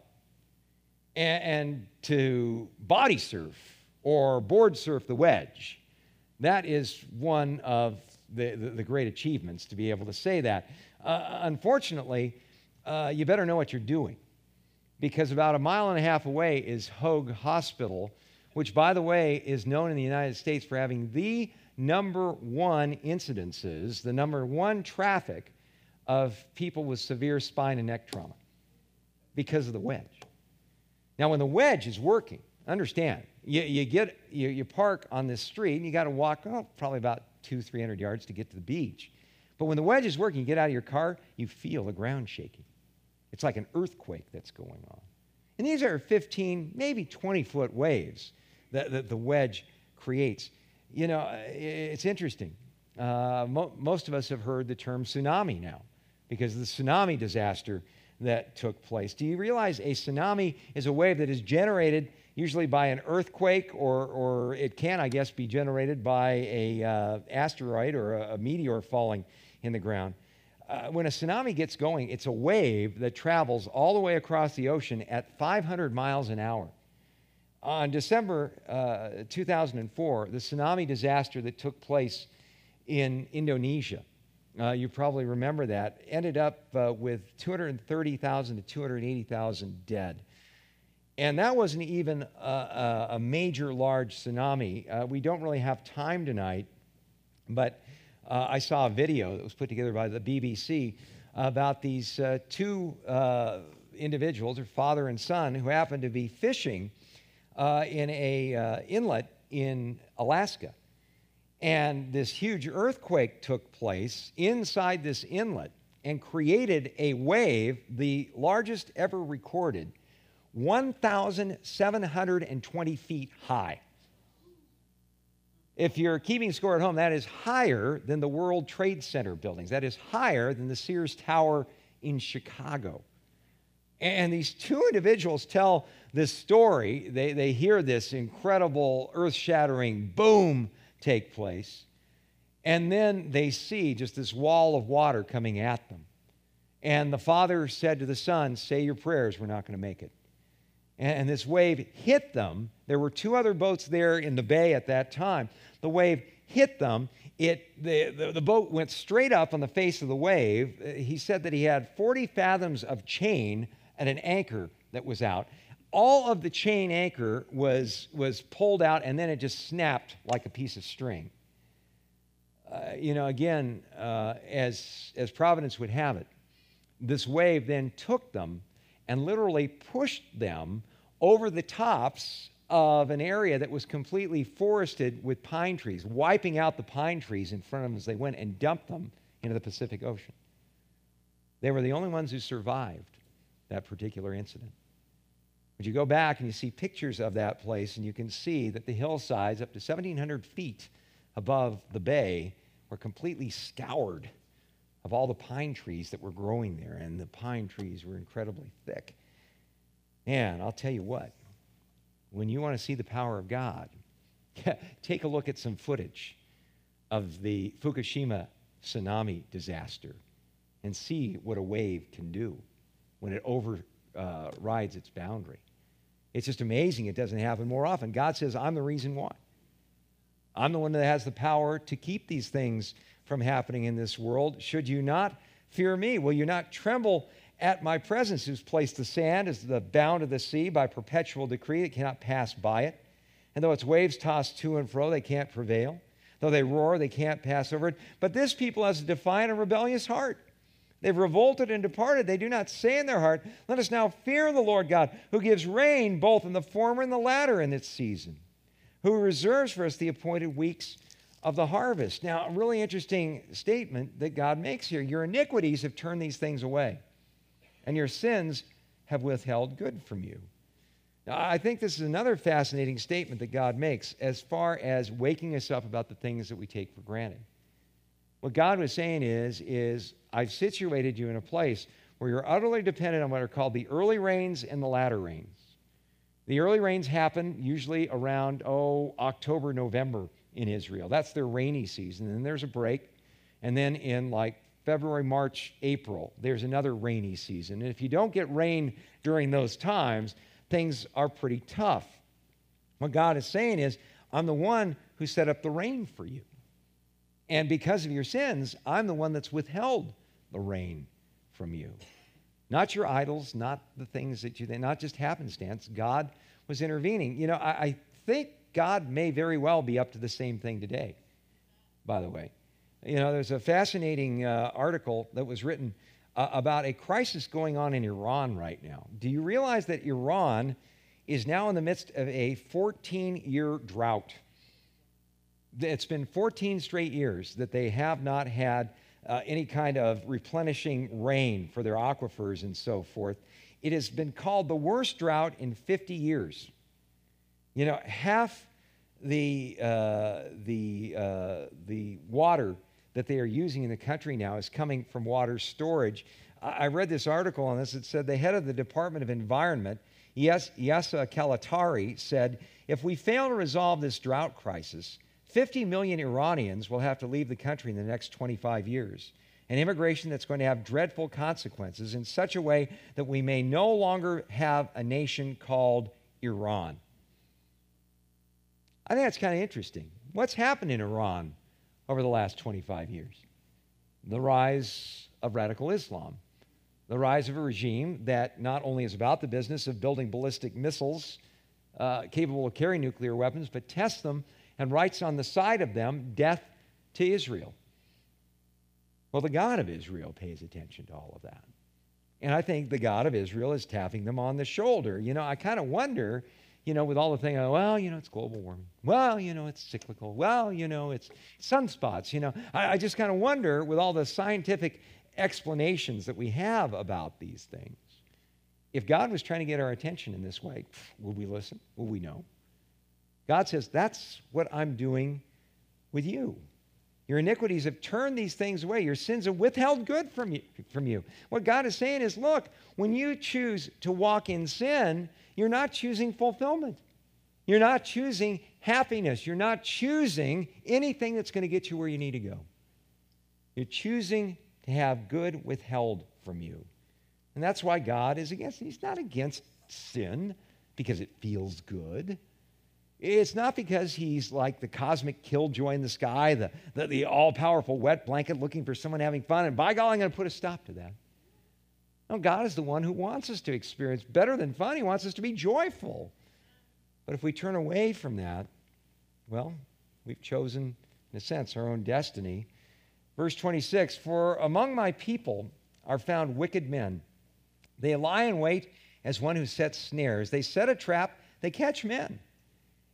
And to body surf or board surf the Wedge, that is one of the great achievements, to be able to say that. Unfortunately, you better know what you're doing, because about 1.5 miles away is Hoag Hospital, which, by the way, is known in the United States for having the number one incidences, the number one traffic of people with severe spine and neck trauma because of the Wedge. Now, when the Wedge is working, understand, you park on this street, and you got to walk probably about 200-300 yards to get to the beach. But when the Wedge is working, you get out of your car, you feel the ground shaking. It's like an earthquake that's going on. And these are 15, maybe 20-foot waves that the Wedge creates. You know, it's interesting. Most of us have heard the term tsunami now because of the tsunami disaster that took place. Do you realize a tsunami is a wave that is generated usually by an earthquake, or it can, I guess, be generated by a asteroid or a meteor falling in the ground? When a tsunami gets going, it's a wave that travels all the way across the ocean at 500 miles an hour. On December 2004, the tsunami disaster that took place in Indonesia, you probably remember that, ended up with 230,000 to 280,000 dead. And that wasn't even a major, large tsunami. We don't really have time tonight, but I saw a video that was put together by the BBC about these two individuals, or father and son, who happened to be fishing in a inlet in Alaska. And this huge earthquake took place inside this inlet and created a wave, the largest ever recorded, 1,720 feet high. If you're keeping score at home, that is higher than the World Trade Center buildings. That is higher than the Sears Tower in Chicago. And these two individuals tell this story. They hear this incredible, earth-shattering boom take place, and then they see just this wall of water coming at them. And the father said to the son, "Say your prayers, we're not going to make it." And this wave hit them. There were two other boats there in the bay at that time. The wave hit them. The boat went straight up on the face of the wave. He said that he had 40 fathoms of chain and an anchor that was out. All of the chain anchor was pulled out, and then it just snapped like a piece of string. Again, as Providence would have it, this wave then took them and literally pushed them over the tops of an area that was completely forested with pine trees, wiping out the pine trees in front of them as they went and dumped them into the Pacific Ocean. They were the only ones who survived that particular incident. But you go back and you see pictures of that place, and you can see that the hillsides up to 1,700 feet above the bay were completely scoured of all the pine trees that were growing there, and the pine trees were incredibly thick. And I'll tell you what, when you want to see the power of God, take a look at some footage of the Fukushima tsunami disaster and see what a wave can do when it overrides its boundary. It's just amazing it doesn't happen more often. God says, I'm the reason why. I'm the one that has the power to keep these things from happening in this world. Should you not fear me? Will you not tremble at my presence, who's placed the sand as the bound of the sea by perpetual decree that cannot pass by it? And though its waves toss to and fro, they can't prevail. Though they roar, they can't pass over it. But this people has a defiant and rebellious heart. They've revolted and departed. They do not say in their heart, let us now fear the Lord God, who gives rain both in the former and the latter in its season, who reserves for us the appointed weeks of the harvest. Now, a really interesting statement that God makes here. Your iniquities have turned these things away, and your sins have withheld good from you. Now, I think this is another fascinating statement that God makes as far as waking us up about the things that we take for granted. What God was saying is I've situated you in a place where you're utterly dependent on what are called the early rains and the latter rains. The early rains happen usually around, October, November in Israel. That's their rainy season. And then there's a break. And then in like February, March, April, there's another rainy season. And if you don't get rain during those times, things are pretty tough. What God is saying is, I'm the one who set up the rain for you. And because of your sins, I'm the one that's withheld the rain from you. Not your idols, not the things that not just happenstance. God was intervening. You know, I think God may very well be up to the same thing today, by the way. You know, there's a fascinating article that was written about a crisis going on in Iran right now. Do you realize that Iran is now in the midst of a 14-year drought? It's been 14 straight years that they have not had any kind of replenishing rain for their aquifers and so forth. It has been called the worst drought in 50 years. You know, half the water that they are using in the country now is coming from water storage. I read this article on this. It said the head of the Department of Environment, Yassa Kalatari, said, if we fail to resolve this drought crisis, 50 million Iranians will have to leave the country in the next 25 years, an immigration that's going to have dreadful consequences in such a way that we may no longer have a nation called Iran. I think that's kind of interesting. What's happened in Iran over the last 25 years? The rise of radical Islam, the rise of a regime that not only is about the business of building ballistic missiles capable of carrying nuclear weapons, but tests them and writes on the side of them, death to Israel. Well, the God of Israel pays attention to all of that. And I think the God of Israel is tapping them on the shoulder. You know, I kind of wonder, you know, with all the things, well, you know, it's global warming. Well, you know, it's cyclical. Well, you know, it's sunspots. You know, I just kind of wonder, with all the scientific explanations that we have about these things, if God was trying to get our attention in this way, will we listen? Will we know? God says, that's what I'm doing with you. Your iniquities have turned these things away. Your sins have withheld good from you. What God is saying is, look, when you choose to walk in sin, you're not choosing fulfillment. You're not choosing happiness. You're not choosing anything that's going to get you where you need to go. You're choosing to have good withheld from you. And that's why God is against it. He's not against sin because it feels good. It's not because he's like the cosmic killjoy in the sky, the all-powerful wet blanket looking for someone having fun, and by golly, I'm going to put a stop to that. No, God is the one who wants us to experience better than fun. He wants us to be joyful. But if we turn away from that, well, we've chosen, in a sense, our own destiny. Verse 26, for among my people are found wicked men. They lie in wait as one who sets snares. They set a trap, they catch men.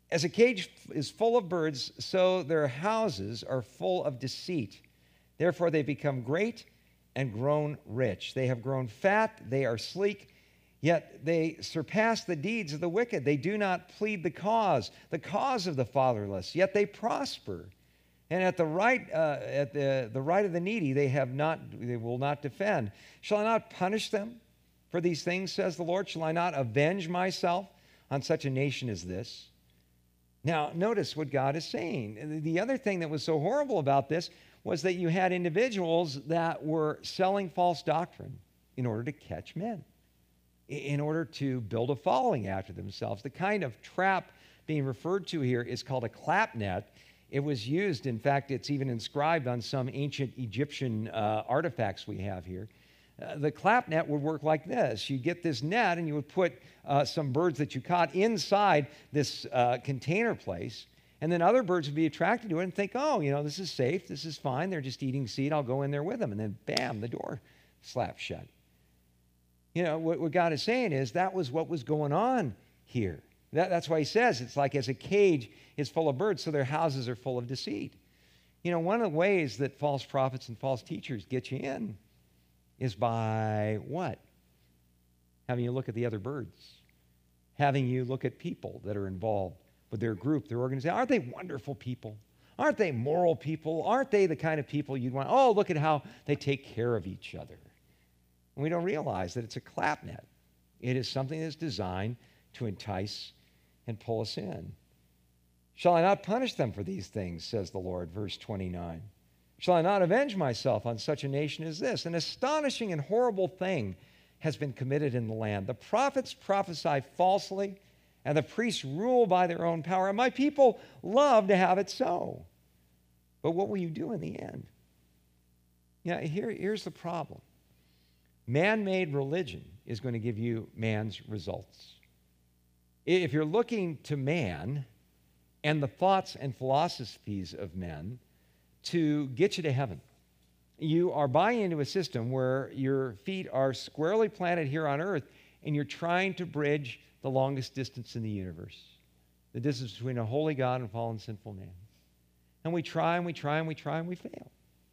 As a cage is full of birds, so their houses are full of deceit. Therefore they become great and grown rich. They have grown fat, they are sleek, yet they surpass the deeds of the wicked. They do not plead the cause of the fatherless, yet they prosper. And at the right of the needy, they will not defend. Shall I not punish them for these things, says the Lord? Shall I not avenge myself on such a nation as this? Now, notice what God is saying. The other thing that was so horrible about this was that you had individuals that were selling false doctrine in order to catch men, in order to build a following after themselves. The kind of trap being referred to here is called a clap net. It was used, in fact, it's even inscribed on some ancient Egyptian artifacts we have here. The clap net would work like this. You get this net and you would put some birds that you caught inside this container place, and then other birds would be attracted to it and think, oh, this is safe, this is fine, they're just eating seed, I'll go in there with them. And then bam, the door slaps shut. What God is saying is that was what was going on here. That's why he says it's like as a cage is full of birds, so their houses are full of deceit. One of the ways that false prophets and false teachers get you in is by what? Having you look at the other birds. Having you look at people that are involved with their group, their organization. Aren't they wonderful people? Aren't they moral people? Aren't they the kind of people you'd want? Oh, look at how they take care of each other. And we don't realize that it's a clap net. It is something that's designed to entice and pull us in. Shall I not punish them for these things, says the Lord, verse 29. Shall I not avenge myself on such a nation as this? An astonishing and horrible thing has been committed in the land. The prophets prophesy falsely, and the priests rule by their own power. And my people love to have it so. But what will you do in the end? Here's the problem. Man-made religion is going to give you man's results. If you're looking to man and the thoughts and philosophies of men to get you to heaven, you are buying into a system where your feet are squarely planted here on earth and you're trying to bridge the longest distance in the universe, the distance between a holy God and fallen sinful man. And we try and we try and we try and we fail.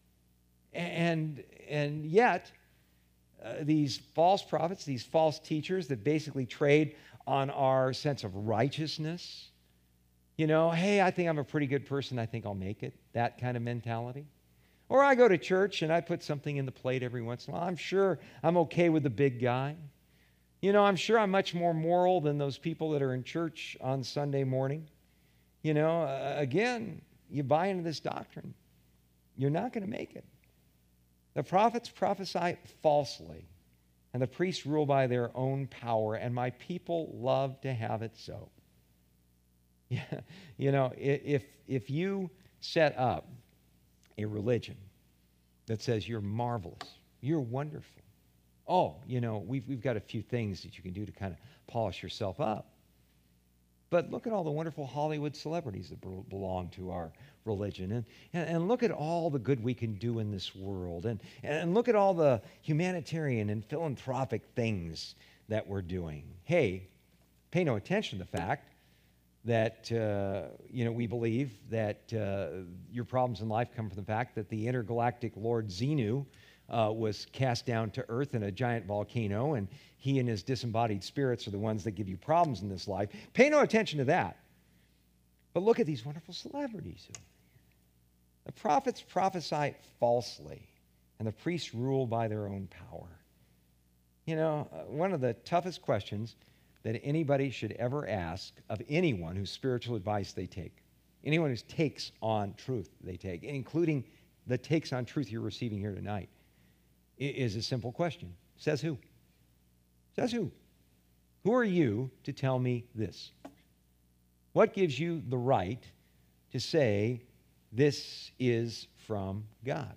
And yet, these false prophets, these false teachers that basically trade on our sense of righteousness, hey, I think I'm a pretty good person, I think I'll make it, that kind of mentality. Or I go to church and I put something in the plate every once in a while. I'm sure I'm okay with the big guy. I'm sure I'm much more moral than those people that are in church on Sunday morning. Again, you buy into this doctrine, you're not going to make it. The prophets prophesy falsely, and the priests rule by their own power, and my people love to have it so. If you set up a religion that says you're marvelous, you're wonderful, we've got a few things that you can do to kind of polish yourself up. But look at all the wonderful Hollywood celebrities that belong to our religion. And look at all the good we can do in this world. And look at all the humanitarian and philanthropic things that we're doing. Hey, pay no attention to the fact that, we believe that your problems in life come from the fact that the intergalactic Lord Xenu was cast down to earth in a giant volcano, and he and his disembodied spirits are the ones that give you problems in this life. Pay no attention to that. But look at these wonderful celebrities over here. The prophets prophesy falsely, and the priests rule by their own power. One of the toughest questions that anybody should ever ask of anyone whose spiritual advice they take, anyone who takes on truth they take, including the takes on truth you're receiving here tonight, is a simple question. Says who? Says who? Who are you to tell me this? What gives you the right to say this is from God?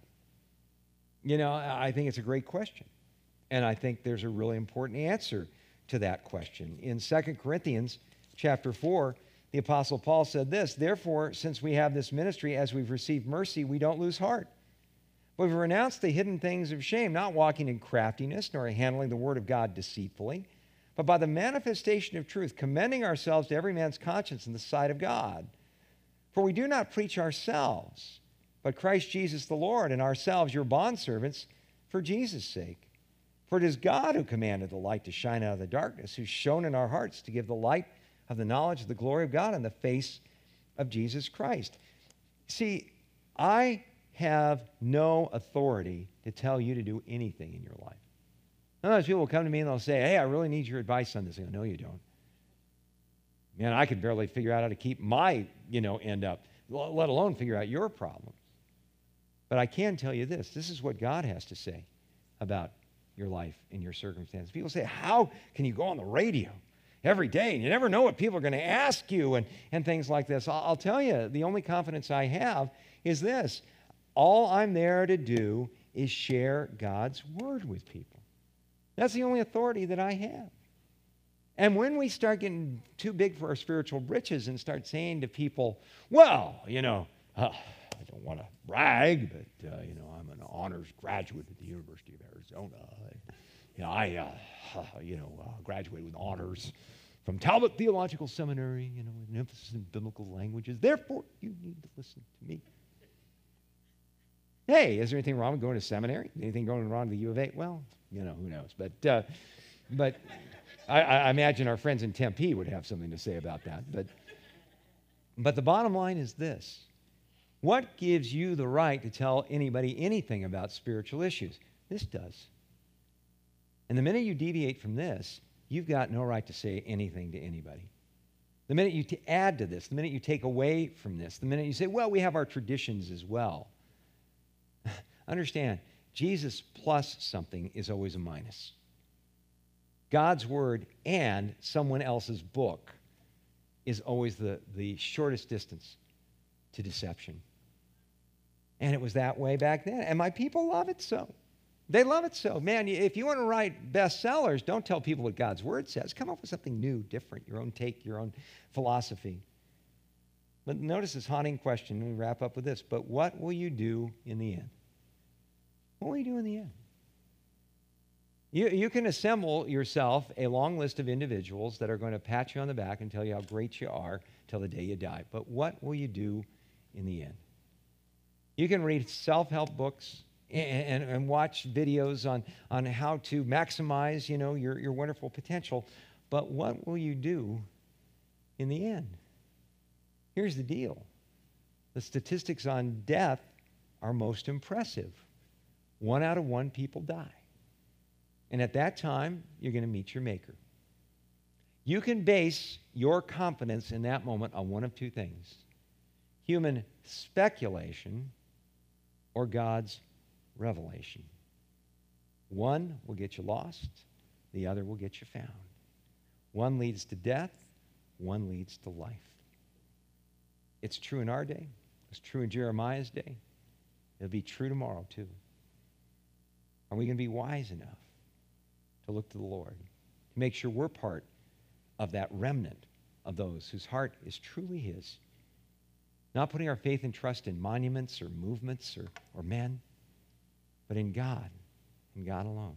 I think it's a great question. And I think there's a really important answer to that question. In 2 Corinthians chapter 4, the Apostle Paul said this, therefore, since we have this ministry, as we've received mercy, we don't lose heart. We've renounced the hidden things of shame, not walking in craftiness, nor handling the word of God deceitfully, but by the manifestation of truth, commending ourselves to every man's conscience in the sight of God. For we do not preach ourselves, but Christ Jesus the Lord, and ourselves your bondservants for Jesus' sake. For it is God who commanded the light to shine out of the darkness, who shone in our hearts to give the light of the knowledge of the glory of God in the face of Jesus Christ. See, I have no authority to tell you to do anything in your life. Sometimes people will come to me and they'll say, hey, I really need your advice on this. I go, no, you don't. Man, I could barely figure out how to keep my, end up, let alone figure out your problems. But I can tell you this. This is what God has to say about your life and your circumstances. People say, how can you go on the radio every day and you never know what people are going to ask you and things like this? I'll tell you, the only confidence I have is this. All I'm there to do is share God's word with people. That's the only authority that I have. And when we start getting too big for our spiritual britches and start saying to people, well, I don't want to brag, but, I'm an honors graduate at the University of Arizona. I graduated with honors from Talbot Theological Seminary, with an emphasis in biblical languages. Therefore, you need to listen to me. Hey, is there anything wrong with going to seminary? Anything going wrong with the U of A? Well, who knows? But I imagine our friends in Tempe would have something to say about that. But the bottom line is this. What gives you the right to tell anybody anything about spiritual issues? This does. And the minute you deviate from this, you've got no right to say anything to anybody. The minute you add to this, the minute you take away from this, the minute you say, well, we have our traditions as well. Understand, Jesus plus something is always a minus. God's word and someone else's book is always the shortest distance to deception. And it was that way back then. And my people love it so. They love it so. Man, if you want to write bestsellers, don't tell people what God's word says. Come up with something new, different, your own take, your own philosophy. But notice this haunting question, and we wrap up with this. But what will you do in the end? What will you do in the end? You can assemble yourself a long list of individuals that are going to pat you on the back and tell you how great you are till the day you die. But what will you do in the end? You can read self-help books and watch videos on how to maximize, your wonderful potential. But what will you do in the end? Here's the deal. The statistics on death are most impressive. 1 out of 1 people die. And at that time, you're going to meet your Maker. You can base your confidence in that moment on one of two things: human speculation or God's revelation. One will get you lost, the other will get you found. One leads to death, one leads to life. It's true in our day. It's true in Jeremiah's day. It'll be true tomorrow, too. Are we going to be wise enough to look to the Lord, to make sure we're part of that remnant of those whose heart is truly His? Not putting our faith and trust in monuments or movements or men, but in God and God alone,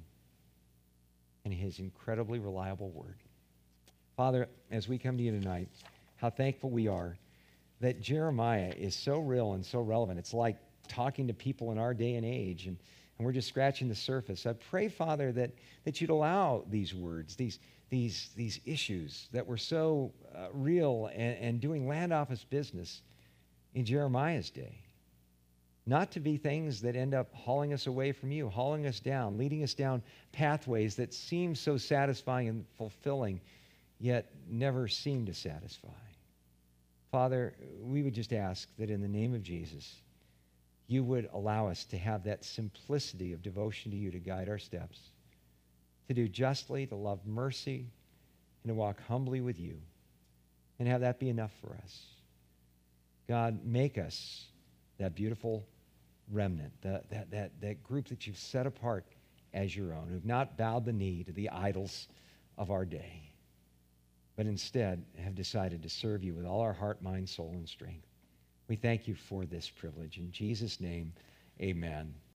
and His incredibly reliable word. Father, as we come to you tonight, how thankful we are that Jeremiah is so real and so relevant. It's like talking to people in our day and age, and we're just scratching the surface. I pray, Father, that you'd allow these words, these issues that were so real and doing land office business in Jeremiah's day, not to be things that end up hauling us away from you, hauling us down, leading us down pathways that seem so satisfying and fulfilling, yet never seem to satisfy. Father, we would just ask that in the name of Jesus, you would allow us to have that simplicity of devotion to you to guide our steps, to do justly, to love mercy, and to walk humbly with you, and have that be enough for us. God, make us that beautiful remnant, that group that you've set apart as your own, who've not bowed the knee to the idols of our day, but instead have decided to serve you with all our heart, mind, soul, and strength. We thank you for this privilege. In Jesus' name, amen.